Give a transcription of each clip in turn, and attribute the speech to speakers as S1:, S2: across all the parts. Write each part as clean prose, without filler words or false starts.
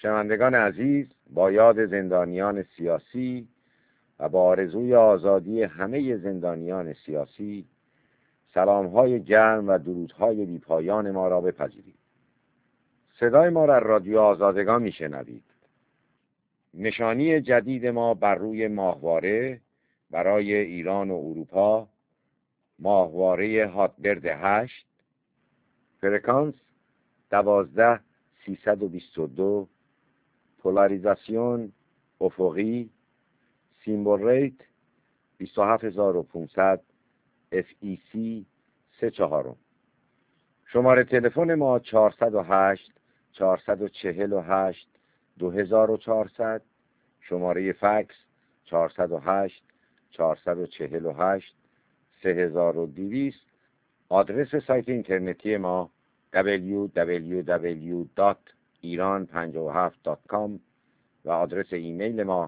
S1: شنوندگان عزیز، با یاد زندانیان سیاسی و با آرزوی آزادی همه زندانیان سیاسی، سلام‌های گرم و درودهای بی‌پایان ما را بپذیرید. صدای ما را رادیو آزادگان میشنوید. نشانی جدید ما بر روی ماهواره برای ایران و اروپا، ماهواره هاتبرد 8، فرکانس 12322، پولاریزاسیون افقی، سیمبل ریت 27500، FEC 34. شماره تلفن ما 408 448 2400، شماره فکس 408 448 3200. آدرس سایت اینترنتی ما www.iran57.com و آدرس ایمیل ما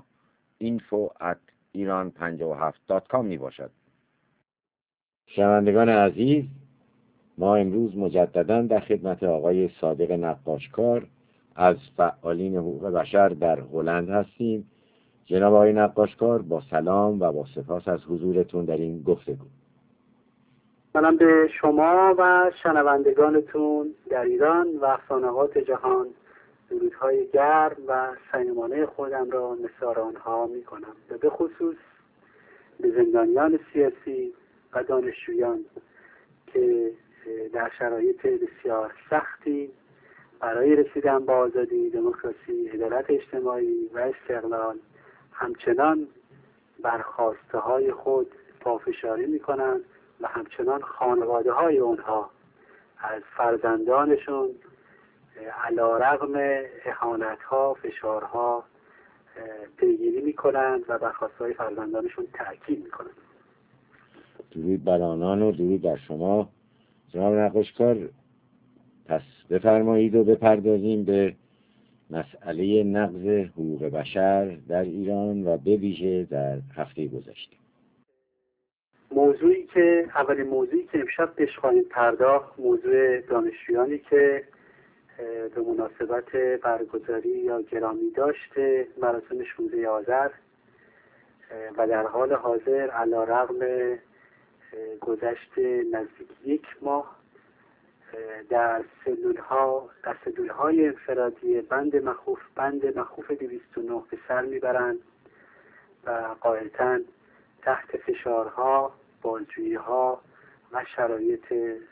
S1: info@iran57.com می باشد. شنوندگان عزیز، ما امروز مجددا در خدمت آقای صادق نقاشکار از فعالین حقوق بشر در هلند هستیم. جناب آقای نقاشکار، با سلام و با سپاس از حضورتون در این گفتگو.
S2: سلام به شما و شنوندگانتون در ایران و افسانه‌ات جهان. درودهای گرم و صمیمانه خودم را نثار آنها می کنم و به خصوص به زندانیان سیاسی و دانشجویان که در شرایط بسیار سختی برای رسیدن به آزادی، دموکراسی، عدالت اجتماعی و استقلال همچنان بر خواسته های خود پافشاری می کنند و همچنان خانواده های اونها از فرزندانشون علیرغم اهانت ها، فشارها پیگیری می کنند و بر خواسته های فرزندانشون تأکید می کنند.
S1: درود بر آنان و درود بر شما. جناب نقاشکار، پس بفرمایید و بپردازیم به مسئله نقض حقوق بشر در ایران و به ویژه در هفته گذشته.
S2: اولین موضوعی که امشب بهش خواهیم پرداخت، موضوع دانشجویانی که به مناسبت برگزاری یا گرامی داشته مراسم 16 آذر و در حال حاضر علیرغم گذشت نزدیک 1 ماه در سلول‌های انفرادی بند مخوف 209 به سر میبرند و قاعدتاً تحت فشارها، بازجویی‌ها و شرایط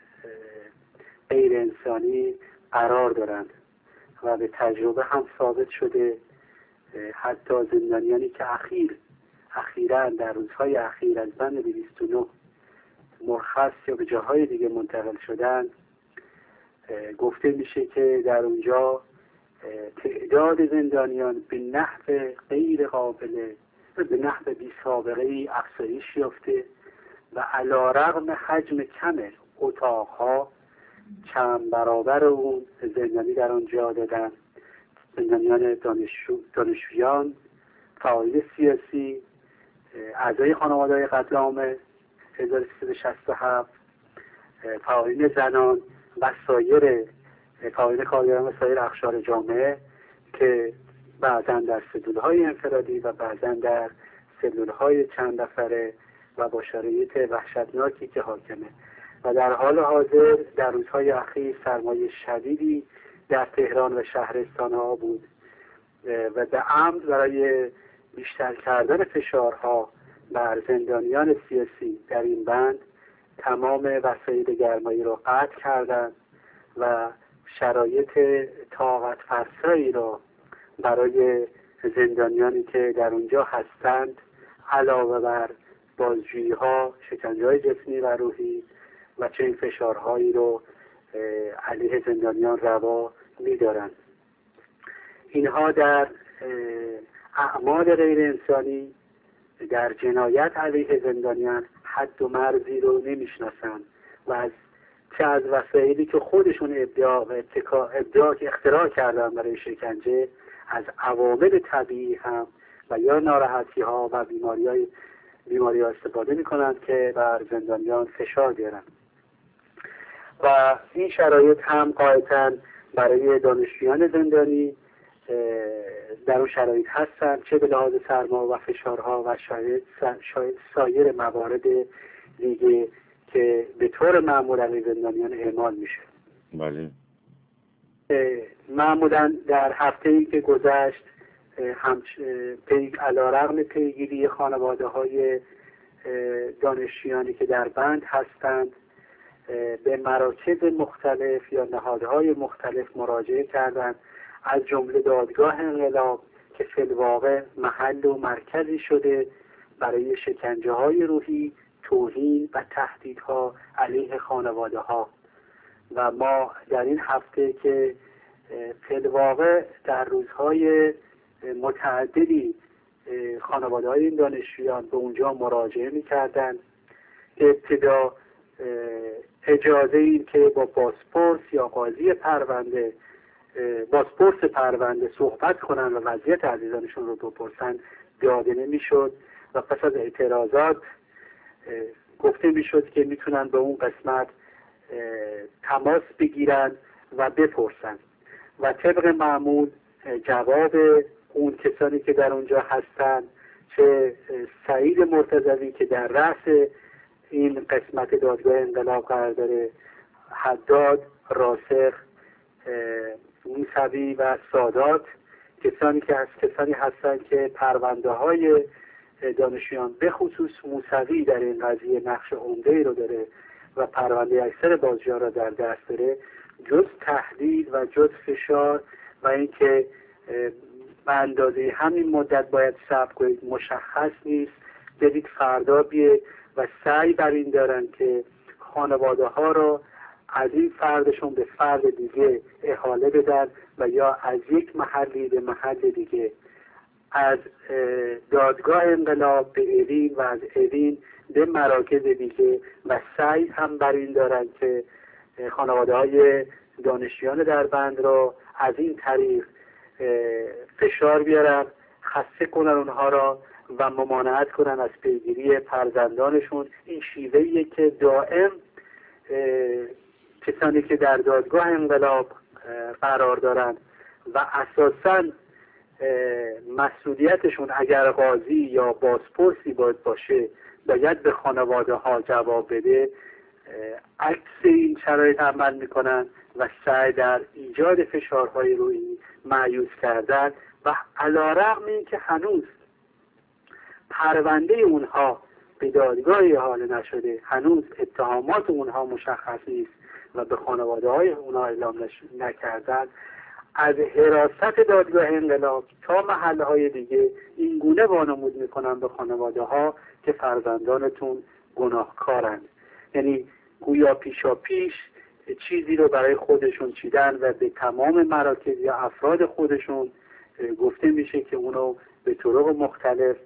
S2: غیر انسانی قرار دارند و به تجربه هم ثابت شده. حتی زندانیانی که اخیراً در روزهای اخیر از بند 209 مرخص یا به جاهای دیگه منتقل شدند، گفته میشه که در اونجا تعداد زندانیان به نحو بی سابقه ای افزایش یافته و علیرغم حجم کم اتاقها چند برابر اون زندانی در آنجا دادن. زندانیان دانشجویان، فعالین سیاسی، اعضای خانواده‌های قتل عام 1367، فعالین زنان و سایر فعالین کارگران و سایر اقشار جامعه که بعضا در سلول‌های انفرادی و بعضا در سلول‌های چند نفره و با شرایط وحشتناکی که حاکمه و در حال حاضر در روزهای اخیر سرمایه شدیدی در تهران و شهرستان‌ها بود و به عمد برای بیشتر کردن فشارها بر زندانیان سیاسی در این بند تمام وسایل گرمایی را قطع کردند و شرایط طاقت فرسایی را برای زندانیانی که در اونجا هستند علاوه بر بازجویی‌ها، شکنجه‌های جسمی و روحی و چنین فشارهایی رو علیه زندانیان روا می‌دارند. اینها در اعمال غیر انسانی، در جنایت علیه زندانیان حد و مرزی رو نمی‌شناسند و چه از وسایلی که خودشون اختراع کردن برای شکنجه، از عوامل طبیعی هم و یا ناراحتی‌ها و بیماری‌ها استفاده می‌کنند که بر زندانیان فشار بیارن و این شرایط هم قاعدتاً برای دانشجویان زندانی در اون شرایط هستن، چه به لحاظ سرما و فشارها و شاید سایر موارد دیگه که به طور معمول علیه زندانیان اعمال میشه.
S1: بله.
S2: معمولا در هفته‌ای که گذشت علیرغم پیگیری خانواده های دانشجویانی که در بند هستند به مراکز مختلف یا نهادهای مختلف مراجعه کردند، از جمله دادگاه انقلاب که فی الواقع محل و مرکزی شده برای شکنجه های روحی، توهین و تهدیدها علیه خانواده ها. و ما در این هفته که فی الواقع در روزهای متعددی خانواده های این دانشجویان به اونجا مراجعه می‌کردند، ابتدا اجازه این که با بازپرس یا قاضی پرونده صحبت کنن و وضعیت عزیزانشون رو بپرسن داده نمی‌شد و پس از اعتراضات گفته می‌شد که میتونن به اون قسمت تماس بگیرن و بپرسن و طبق معمول جواب اون کسانی که در اونجا هستن، چه سعید مرتضوی که در رأس این قسمت دادگاه انقلاب قرار داره، حداد، راسخ، موسوی و سادات، کسانی هستن که پرونده های دانشجویان به خصوص موسوی در این قضیه نقش عمده‌ای رو داره و پرونده اکثر بازجویان را در دست داره، جز تهدید و جز فشار و اینکه به اندازه همین مدت باید صبر کنید مشخص نیست، بدید فردا بیه و سعی بر این دارن که خانواده ها را از این فردشون به فرد دیگه احاله بدن و یا از یک محلی به محل دیگه، از دادگاه انقلاب به اوین و از اوین به مراکز دیگه، و سعی هم بر این دارن که خانواده های دانشجویان در بند را از این طریق فشار بیارن، خسته کنن اونها را و ممانعت کنن از پیگیری فرزندانشون. این شیوهیه که دائم کسانی که در دادگاه انقلاب قرار دارن و اساساً مسئولیتشون اگر قاضی یا بازپرسی باشه باید به خانواده ها جواب بده، عکس این شرایط عمل میکنن و سعی در ایجاد فشارهای روحی، مایوس کردن و علیرغم این که هنوز پرونده اونها به دادگاه احاله نشده، هنوز اتهامات اونها مشخص نیست و به خانواده های اونها اعلام نکردن، از حراست دادگاه انقلاب تا محله های دیگه این گونه وانمود میکنن به خانواده ها که فرزندانتون گناهکارند. یعنی گویا پیشا پیش چیزی رو برای خودشون چیدن و به تمام مراکز یا افراد خودشون گفته میشه که اونو به طرق مختلف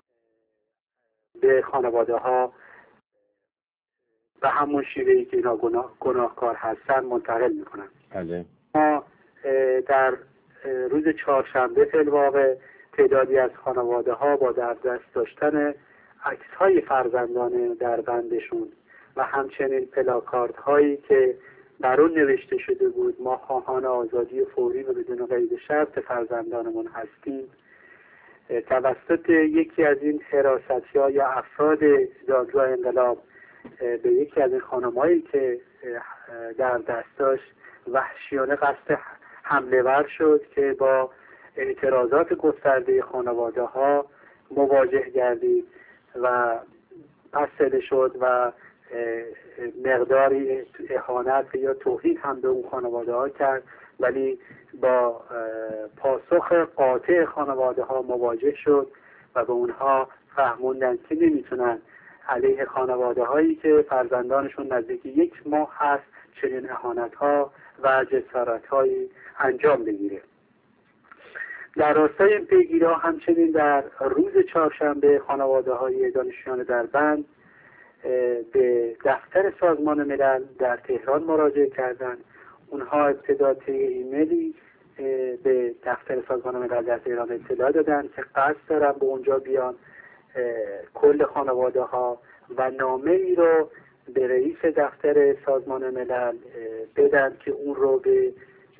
S2: به خانواده ها به همون شیوهی که اینا گناهکار هستن منتقل میکنن. ما در روز چهارشنبه فی الواقع تعدادی از خانواده ها با در دست داشتن عکس های فرزندان در بندشون و همچنین پلاکارد هایی که بر اون نوشته شده بود ما خواهان آزادی فوری و بدون قید شرط فرزندانمون هستیم، توسط یکی از این حراستی‌ها یا افراد دادگاه انقلاب به یکی از این خانم‌هایی که در دست داشت وحشیانه قصد حمله ور شد که با اعتراضات گسترده خانواده ها مواجه گردید و پس شد و مقداری اهانت یا توهین هم به اون خانواده ها کرد، ولی با پاسخ قاطع خانواده ها مواجه شد و به اونها فهموندن که نمیتونن علیه خانواده هایی که فرزندانشون نزدیک 1 ماه هست چنین اهانت ها و جسارت هایی انجام بگیره. در راستای این پیگیری ها همچنین در روز چهارشنبه خانواده های دانشجویان در بند به دفتر سازمان ملل در تهران مراجعه کردند. اونها ابتدا طی ایمیلی به دفتر سازمان ملل در تهران اطلاع دادن که قصد دارن به اونجا بیان، کل خانواده ها، و نامه ای رو به رئیس دفتر سازمان ملل بدن که اون رو به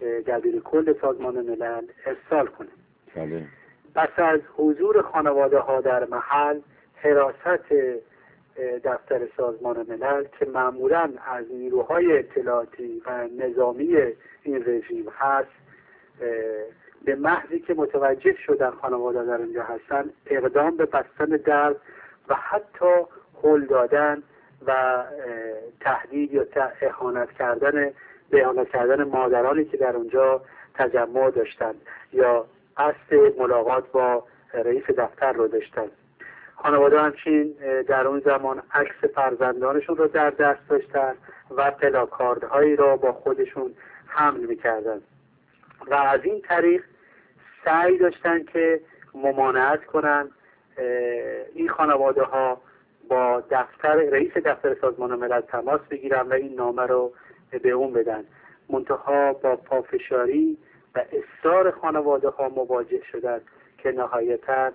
S2: دبیر کل سازمان ملل ارسال کنه.
S1: بله.
S2: پس از حضور خانواده ها در محل، حراست دفتر سازمان ملل که معمولاً از نیروهای اطلاعاتی و نظامی این رژیم هست، به محضی که متوجه شدن خانواده در اینجا هستن، اقدام به بستن در و حتی هل دادن و تهدید یا اهانت کردن مادرانی که در اونجا تجمع داشتند یا قصد ملاقات با رئیس دفتر رو داشتند. خانواده همچنین در اون زمان عکس فرزندانشون رو در دست داشتن و پلاکاردهایی را با خودشون حمل میکردن و از این طریق سعی داشتن که ممانعت کنن این خانواده ها با رئیس دفتر سازمان ملل تماس بگیرن و این نامه رو به اون بدن. منتها با پافشاری و اصرار خانواده ها مواجه شدن که نهایتاً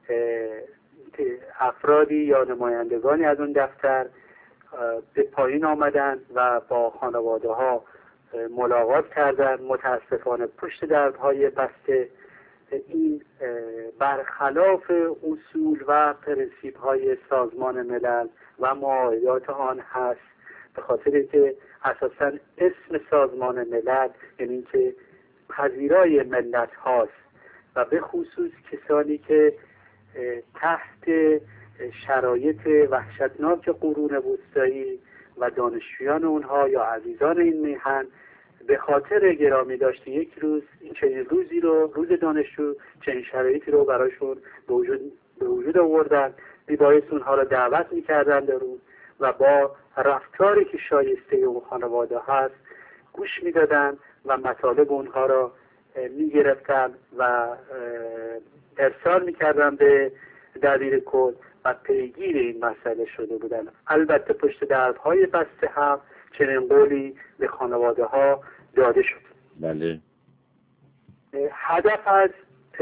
S2: افرادی یا نمایندگانی از اون دفتر به پایین آمدن و با خانواده ها ملاقات کردن. متاسفانه پشت درهای بسته این برخلاف اصول و پرنسیپ های سازمان ملل و معاهدات آن هست، به خاطر که اساساً اسم سازمان ملل یعنی که پذیرای ملت هاست و به خصوص کسانی که تحت شرایط وحشتناک قرون وسطایی و دانشجویان اونها یا عزیزان این میهن به خاطر گرامی داشته یک روز این چنین روزی رو، روز دانشجو، چنین شرایطی رو براشون به وجود آوردن، میبایست اونها رو دعوت میکردن در اون و با رفتاری که شایسته اون خانواده هست گوش میدادن و مطالب اونها را میگرفتن و ارسال میکردن به دبیر کل و پیگیر این مسئله شده بودن. البته پشت درهای بسته هم چنین قولی به خانواده ها داده شد.
S1: بله.
S2: هدف از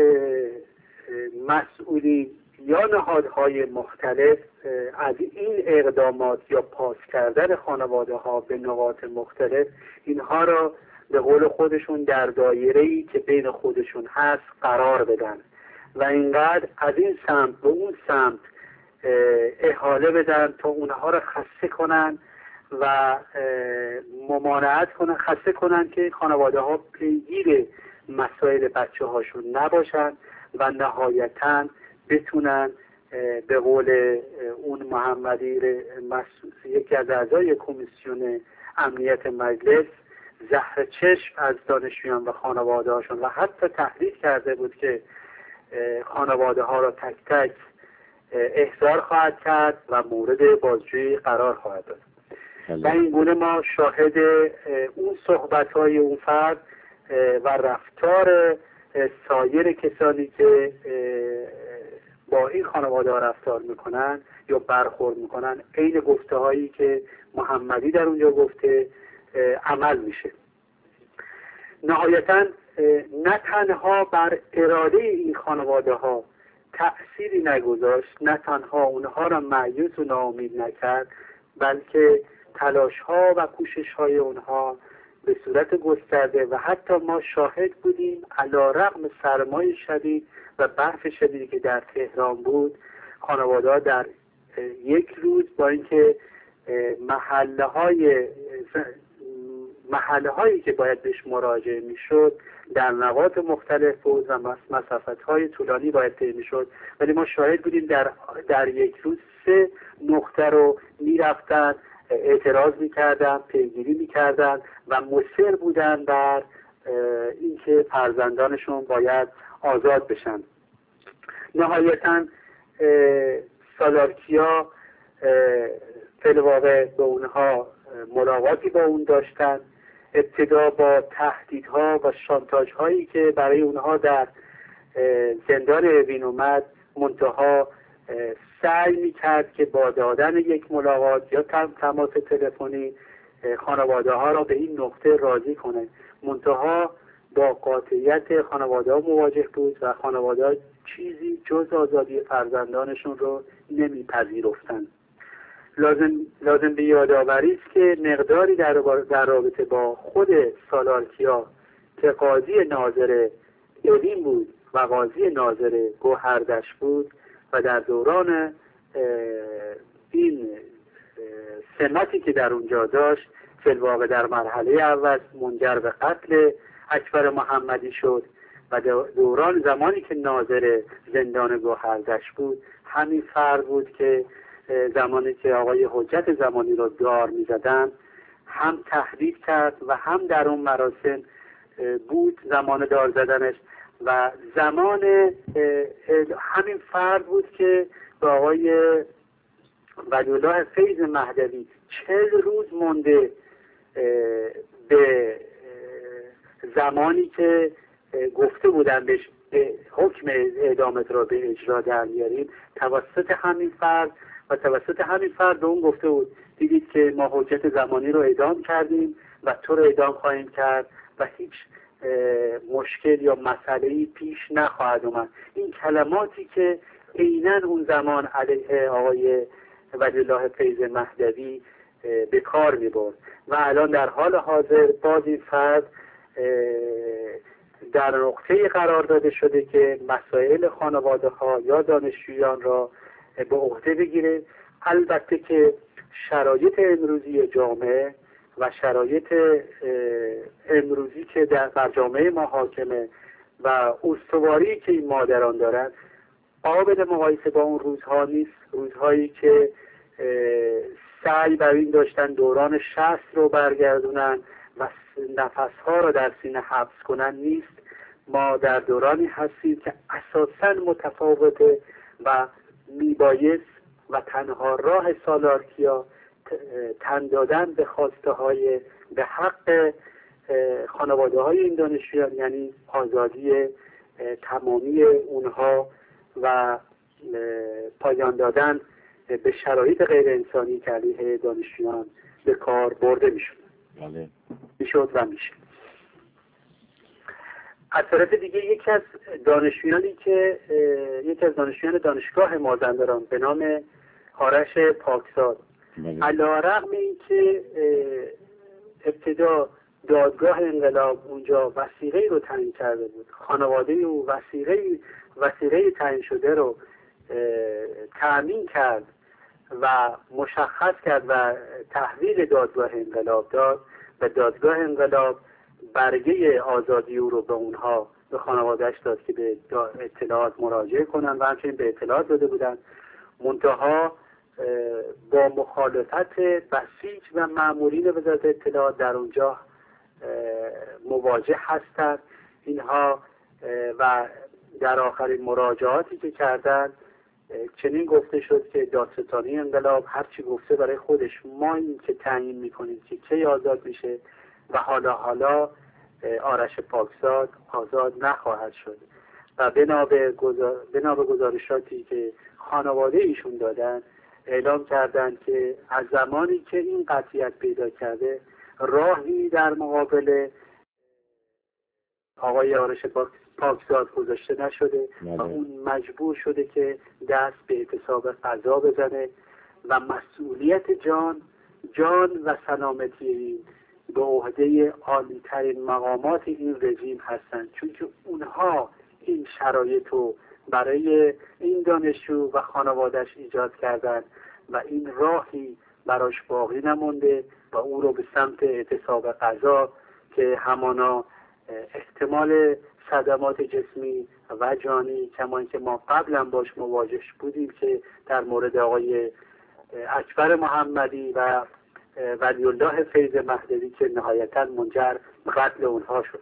S2: مسئولین یا نهادهای مختلف از این اقدامات یا پاس کردن خانواده ها به نقاط مختلف اینها را به قول خودشون در دایره‌ای که بین خودشون هست قرار بدن و اینقدر از این سمت به اون سمت احاله بدن تا اونها را خسته کنن و ممانعت کنن، خسته کنن که خانواده ها پیگیر مسائل بچه هاشون نباشن و نهایتاً بتونن به قول اون محمدی یکی از اعضای کمیسیون امنیت مجلس زهر چشم از دانشجویان و خانواده هاشون و حتی تهدید کرده بود که خانواده ها را تک تک احضار خواهد کرد و مورد بازجویی قرار خواهد داد. و این گونه ما شاهد اون صحبت های اون فرد و رفتار سایر کسانی که با این خانواده ها رفتار میکنن یا برخورد میکنن عین گفته هایی که محمدی در اونجا گفته عمل میشه. نهایتاً نه تنها بر اراده این خانواده ها تأثیری نگذاشت، نه تنها اونها را مایوس و ناامید نکرد، بلکه تلاش ها و کوشش های اونها به صورت گسترده و حتی ما شاهد بودیم علیرغم سرمای شدید و برف شدیدی که در تهران بود، خانواده ها در یک روز با اینکه محله هایی که باید بهش مراجعه میشد در نقاط مختلف بود و مسافت های طولانی باید طی میشد، ولی ما شاهد بودیم در یک روز 3 نقطه رو میرفتن، اعتراض میکردن، پیگیری میکردن و مصر بودن بر اینکه فرزندانشون باید آزاد بشن. نهایتاً سالارکیا فی‌الواقع به اونها ملاقاتی با اون داشتن، ابتدا با تهدیدها و شانتاژ هایی که برای اونها در زندان اوین اومد، منتها سعی میکرد که با دادن یک ملاقات یا تماس تلفنی خانواده ها را به این نقطه راضی کنه، منتها با قاطعیت خانواده ها مواجه بود و خانواده ها چیزی جز آزادی فرزندانشون رو نمیپذیرفتند. لازم به یادآوری است که مقداری در رابطه با خود سالارکیا که قاضی ناظر اوین بود و قاضی ناظر گوهردش بود و در دوران این سمتی که در اونجا داشت فی الواقع در مرحله اول منجر به قتل اکبر محمدی شد و دوران زمانی که ناظر زندان گوهردش بود همین فرد بود که زمانی که آقای حجت زمانی رو دار می‌زدن هم تهدید کرد و هم در اون مراسم بود زمان دار زدنش و زمان همین فرد بود که به آقای ولی‌الله فیض مهدوی 40 روز مونده به زمانی که گفته بودن بهش حکم اعدامت را به اجرا در میاریم توسط همین فرد و توسط همین فرد به اون گفته بود دیدید که ما حجت زمانی رو اعدام کردیم و تو رو اعدام خواهیم کرد و هیچ مشکل یا مسئله‌ای پیش نخواهد اومد. این کلماتی که عیناً اون زمان علیه آقای ولی‌الله فیض مهدوی به کار می‌برد و الان در حال حاضر باز این فرد در نقطه‌ای قرار داده شده که مسائل خانواده‌ها یا دانشجویان را به عهده بگیره. البته که شرایط امروزی جامعه و شرایط امروزی که در جامعه ما حاکمه و استواری که این مادران دارند قابل مقایسه با اون روزها نیست. روزهایی که سعی بر این داشتن دوران 60 رو برگردونن و نفسها رو در سینه حبس کنن نیست. ما در دورانی هستیم که اساساً متفاوته و میبایست و تنها راه سالارکیا تن دادن به خواسته های به حق خانواده های این دانشجویان یعنی آزادی تمامی اونها و پایان دادن به شرایط غیر انسانی که علیه دانشجویان به کار برده میشد و میشه. از طرف دیگه یکی از دانشجویان دانشگاه مازندران به نام آرش پاکزاد علی‌رغم اینکه ابتدا دادگاه انقلاب اونجا وثیقه‌ای رو تعیین کرده بود، خانواده او وثیقه تعیین شده رو تأمین کرد و مشخص کرد و تحویل دادگاه انقلاب داد و دادگاه انقلاب برگه آزادی او رو به اونها به خانوادهش داد که به اطلاعات مراجعه کنن و همچنین به اطلاعات داده بودن. منتها با مخالفت بسیج و مامورین وزارت اطلاعات در اونجا مواجه هستند اینها و در آخرین مراجعاتی که کردند چنین گفته شد که دادستانی انقلاب هرچی گفته برای خودش، ما این که تعیین میکنیم که کی آزاد میشه و حالا آرش پاکزاد آزاد نخواهد شد و بنا به گزارشاتی که خانواده ایشون دادن اعلام کردند که از زمانی که این قطعیت پیدا کرده راهی در مقابل آقای آرش پاکزاد گذاشته نشده و اون مجبور شده که دست به اعتصاب قضا بزنه و مسئولیت جان و سلامتی به عهده عالی‌ترین مقامات این رژیم هستند، چون که اونها این شرایط رو برای این دانشجو و خانواده‌اش ایجاد کردن و این راهی براش باقی نمونده و او رو به سمت اعتصاب قضا که همانا احتمال صدمات جسمی و جانی کما اینکه ما قبلا باش مواجه بودیم که در مورد آقای اکبر محمدی و ولی‌الله فیض مهدوی که نهایتا منجر به قتل اونها شد.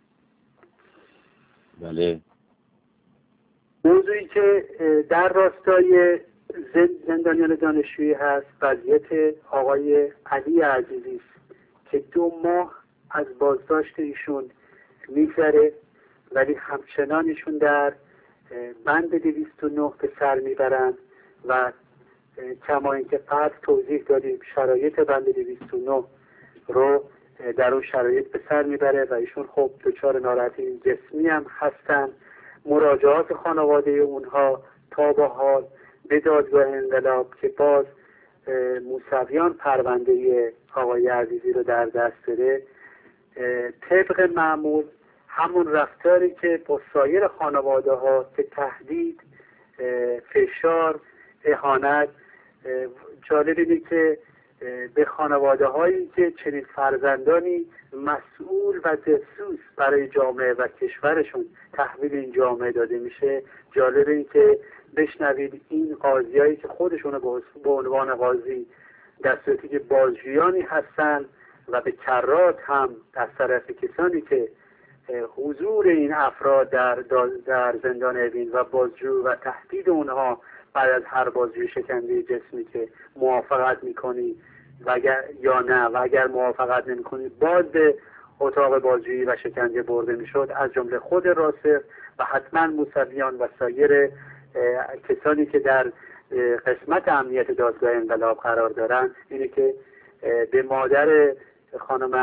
S1: بله.
S2: موضوعی که در راستای زندانیان دانشجویی هست وضعیت آقای علی عزیزی است که 2 ماه از بازداشت ایشون میگذره ولی همچنان ایشون در بند 209 به سر میبرند و کما اینکه قبل توضیح دادیم شرایط بند 209 رو در اون شرایط به سر میبره و ایشون خب دچار ناراحتی جسمی هم هستن. مراجعات خانواده اونها تا به حال به دادگاه انقلاب که باز موسویان پرونده آقای عزیزی رو در دست داره طبق معمول همون رفتاری که با سایر خانواده ها که تهدید، فشار، اهانت. جالب اینه که به خانواده هایی که چنین فرزندانی مسئول و دلسوز برای جامعه و کشورشون تحویل این جامعه داده میشه، جالب این که بشنوید این قاضی هایی که خودشون به عنوان قاضی در صورتی که بازجویانی هستن و به کرات هم از طرف کسانی که حضور این افراد در زندان اوین و بازجو و تهدید اونها بعد از هر بازجویی شکنجه جسمی که موافقت میکنی یا نه و اگر موافقت نمیکنی باز به اتاق بازجویی و شکنجه برده میشد، از جمله خود راسخ و حتما موسویان و سایر کسانی که در قسمت امنیت دادگاه انقلاب قرار دارن، اینه که به مادر خانم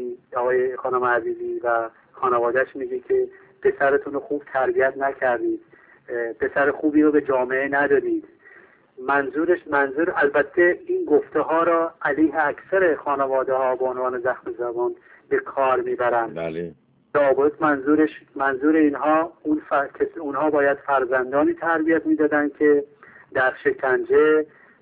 S2: عزیزی و خانوادهش میگه که پسرتون رو خوب تربیت نکردید، پسر خوبی رو به جامعه ندادید. منظور البته این گفته ها را علیه اکثر خانواده ها به عنوان زخم زبان به کار میبرند.
S1: بله.
S2: لابد منظور اینها اونها باید فرزندانی تربیت میدادن که در شکنجه،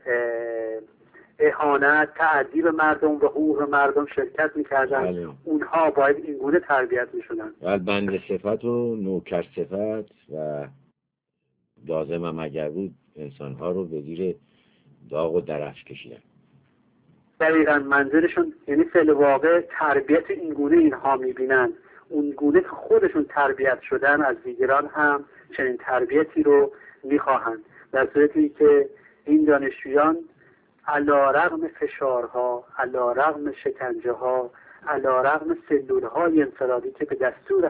S2: اهانت، تعدی به مردم و حقوق مردم شرکت میکردن.
S1: بله.
S2: اونها باید این گونه تربیت میشدن.
S1: بند صفت و نوکر صفت و لازم هم اگر بود انسانها رو به زیر داغ و درفش کشیدن.
S2: دقیقا منظورشون یعنی فعل واقع تربیت این گونه اینها میبینن. اون گونه که خودشون تربیت شدن از دیگران هم چنین تربیتی رو میخواهند، در صورتی که این دانشجویان علیرغم فشارها، علیرغم شکنجه ها، علیرغم سلولهای انفرادی که به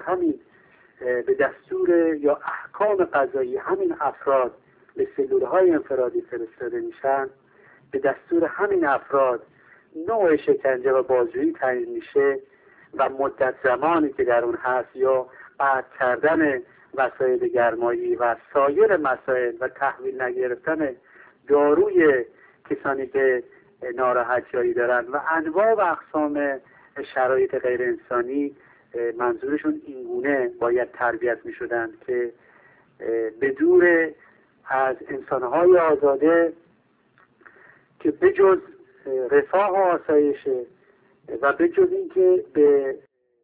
S2: دستور یا احکام قضایی همین افراد به سلولهای انفرادی فرستاده میشن، به دستور همین افراد نوع شکنجه و بازجویی تعیین میشه و مدت زمانی که در اون هست یا قطع کردن وسایل گرمایی و سایر مسائل و تحویل نگرفتن داروی کسانی که ناراحت جایی دارن و انواع و اقسام شرایط غیر انسانی، منظورشون اینگونه باید تربیت می شدن که به دور از انسانهای آزاده که بجز رفاه و آسایش و بجز این که به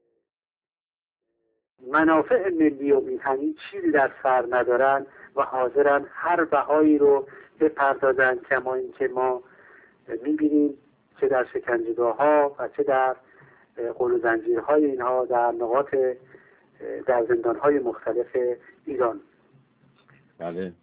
S2: منافع ملی و میهنی چیزی در سر ندارن و حاضرن هر بهایی رو بپردازن، کما این که ما میبینیم چه در شکنجهگاه ها و چه در قل و زنجیرهای اینها در زندانهای مختلف ایران.
S1: بله.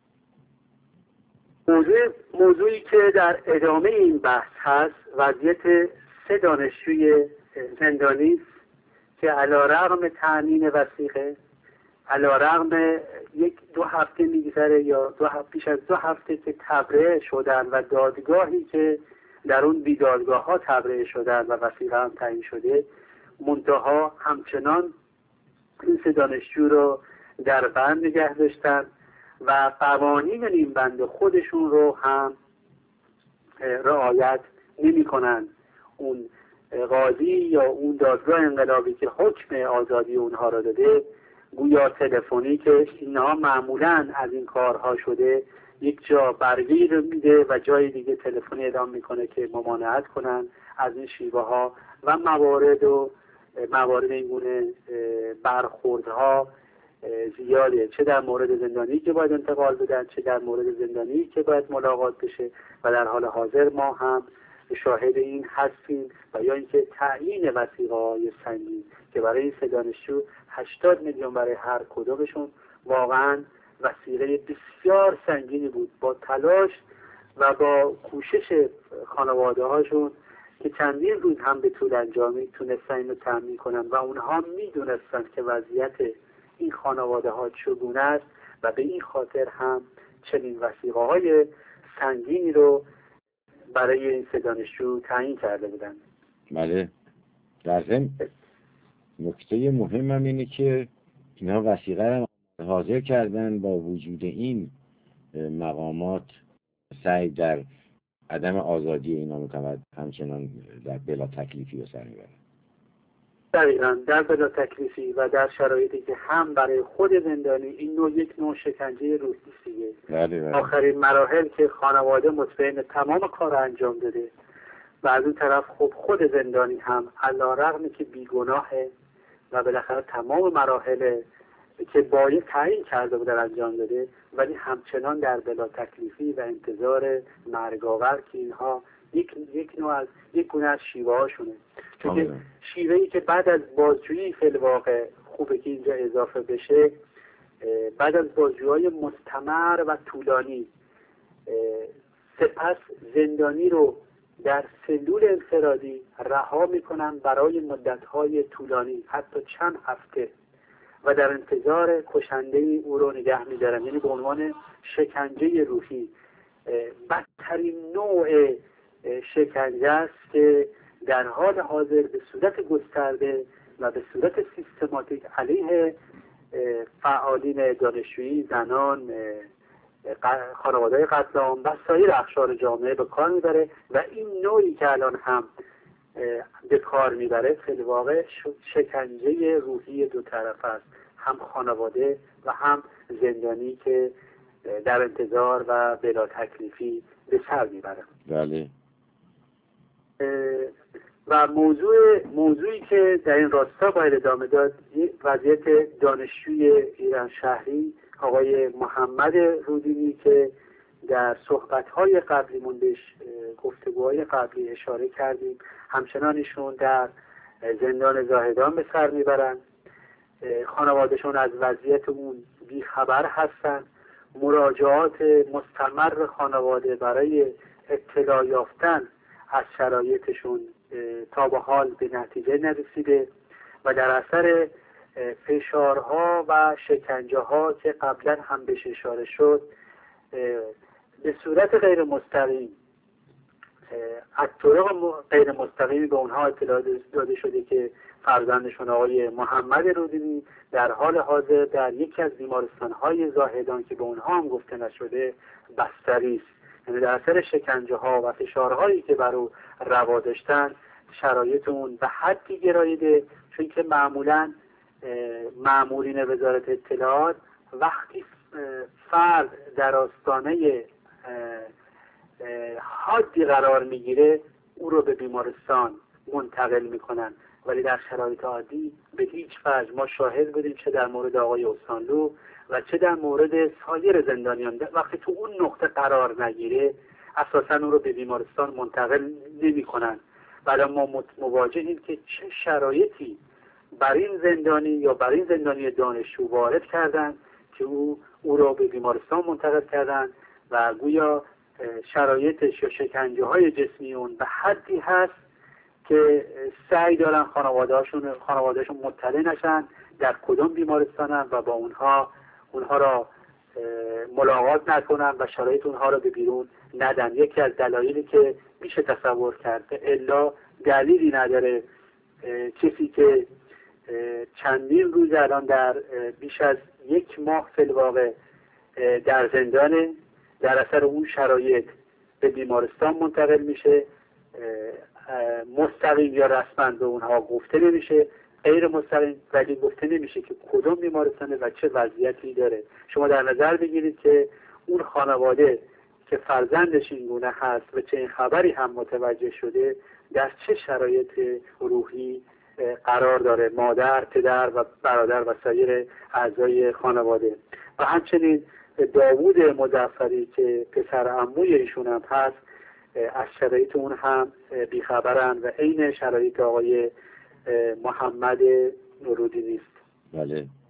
S2: موضوعی که در ادامه این بحث هست وضعیت 3 دانشجوی زندانی است که علیرغم تأمین وثیقه، علیرغم 1-2 هفته میگذره یا پیش از 2 هفته که تبرئه شدن و دادگاهی که در اون بیدادگاه ها تبرئه شدن و وثیقه هم تعیین شده، منتها همچنان این 3 دانشجو رو در بند نگه داشتن و قوانین این بند خودشون رو هم رعایت نمی کنن. اون قاضی یا اون دادگاه انقلابی که حکم آزادی اونها رو داده، گویا تلفنی که اینها معمولاً از این کارها شده، یک جا برگه‌ای رو میده و جای دیگه تلفنی اعلام میکنه که ممانعت کنن از این شیوه ها و موارد این گونه برخوردها زیاده، چه در مورد زندانی که باید انتقال بدن، چه در مورد زندانی که باید ملاقات بشه و در حال حاضر ما هم شاهد این هستیم و یا اینکه تعیین وثیقه‌های سنگین که برای این 3 دانشجو 80 میلیون برای هر کدومشون واقعا وثیقه بسیار سنگینی بود. با تلاش و با کوشش خانواده هاشون که چندین روز هم به طول انجامی تونستن اینو تامین کنن و اونها میدونستن که وضعیت این خانواده ها چگونه است و به این خاطر هم چنین وثیقه های سنگینی رو برای این 3 دانشجو تعیین کرده بودن.
S1: بله. در ضمن نکته مهم هم اینه که اینا وثیقه رو حاضر کردن با وجود این مقامات سعی در عدم آزادی اینا میکنن، همچنان در بلا تکلیفی به سر میبرن.
S2: دقیقاً در بلا تکلیفی و در شرایطی که هم برای خود زندانی این یک نوع شکنجه روحی دیگه. آخرین مراحل که خانواده مطمئن تمام کار انجام داده و از اون طرف خب خود زندانی هم علی‌رغم که بیگناهه و بالاخره تمام مراحل که باید تعیین کرده بود در انجام داده، ولی همچنان در بلا تکلیفی و انتظار مرگاور که اینها یک گونه از شیوه هاشونه. چون شیوهی که بعد از بازجویی فی الواقع خوبه که اینجا اضافه بشه، بعد از بازجویی‌های مستمر و طولانی سپس زندانی رو در سلول انفرادی رها میکنن برای مدت‌های طولانی، حتی چند هفته، و در انتظار کشنده او رو نگه می‌دارن. یعنی به عنوان شکنجه روحی، بدترین نوع شکنجه است که در حال حاضر به صورت گسترده و به صورت سیستماتیک علیه فعالین دانشجویی، زنان، خانواده‌های قتل عام و سایر اقشار جامعه به کار میبره و این نوعی که الان هم به کار میبره فی الواقع شکنجه روحی دو طرف است، هم خانواده و هم زندانی که در انتظار و بلا تکلیفی به سر میبره.
S1: بله.
S2: و موضوعی که در این راستا باید ادامه داد، وضعیت دانشجوی ایران شهری آقای محمد رودینی که در صحبت‌های قبلی موندش، گفتگوهای قبلی اشاره کردیم، همچنان ایشون در زندان زاهدان به سر میبرن. خانوادهشون از وضعیت اون بیخبر هستن. مراجعات مستمر خانواده برای اطلاع یافتن از شرایطشون تا به حال به نتیجه نرسیده و در اثر فشارها و شکنجه ها که قبلا هم بهش اشاره شد، به صورت غیر مستقیم از طرق غیر مستقیمی به اونها اطلاع داده شده که فرزندشون آقای محمد رودینی در حال حاضر در یکی از بیمارستان‌های زاهدان که به اونها هم گفته نشده بستری است. یعنی در اثر شکنجه ها و فشارهایی که بر او روا داشتن، شرایط اون به حدی گراییده، چون که معمولاً مامورین وزارت اطلاعات وقتی فرد در آستانه حادی قرار میگیره او رو به بیمارستان منتقل میکنن، ولی در شرایط عادی به هیچ وجه ما شاهد بودیم چه در مورد آقای استانلو و چه در مورد سایر زندانیان وقتی تو اون نقطه قرار نگیره اساسا اون رو به بیمارستان منتقل نمیکنن. بعد ما مواجهیم که چه شرایطی بر این زندانی یا بر این زندانی دانشجو وارد کردن که او رو به بیمارستان منتقل کردن و گویا شرایطش یا شکنجه های جسمی اون به حدی هست که سعی دارن خانوادهشون مطلع نشن در کدام بیمارستانن و با اونها را ملاقات نکنن و شرایط اونها را به بیرون ندن. یکی از دلایلی که میشه تصور کرد، الا دلیلی نداره کسی که چندین روز الان در بیش از یک ماه فی الواقع در زندانه، در اثر اون شرایط به بیمارستان منتقل میشه، مستقیم یا رسما به اونها گفته نمیشه، غیر مستقیم ولی گفته نمیشه که کدوم بیمارستانه و چه وضعیتی داره. شما در نظر بگیرید که اون خانواده که فرزندش این گونه هست و چه این خبری هم متوجه شده در چه شرایط روحی قرار داره، مادر، پدر و برادر و سایر اعضای خانواده. و همچنین داوود مظفری که پسر عموی ایشون هم هست از شرایط اون هم بیخبرن و عین شرایط آقای محمد رودینی است.
S1: بله.